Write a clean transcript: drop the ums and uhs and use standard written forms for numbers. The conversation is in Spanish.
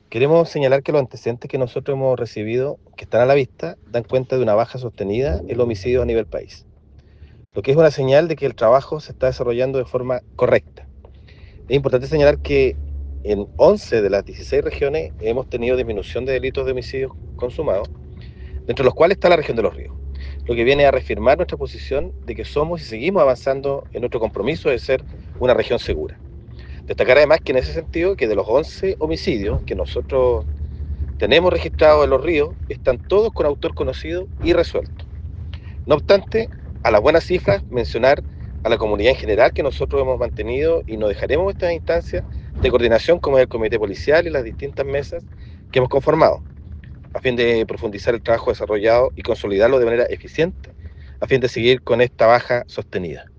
Queremos señalar que los antecedentes que nosotros hemos recibido, que están a la vista, dan cuenta de una baja sostenida en los homicidios a nivel país, lo que es una señal de que el trabajo se está desarrollando de forma correcta. Es importante señalar que en 11 de las 16 regiones hemos tenido disminución de delitos de homicidios consumados, dentro de los cuales está la región de Los Ríos, lo que viene a reafirmar nuestra posición de que somos y seguimos avanzando en nuestro compromiso de ser una región segura. Destacar además que en ese sentido, que de los 11 homicidios que nosotros tenemos registrados en Los Ríos, están todos con autor conocido y resuelto. No obstante, a las buenas cifras, mencionar a la comunidad en general que nosotros hemos mantenido y no dejaremos estas instancias de coordinación como es el comité policial y las distintas mesas que hemos conformado, a fin de profundizar el trabajo desarrollado y consolidarlo de manera eficiente, a fin de seguir con esta baja sostenida.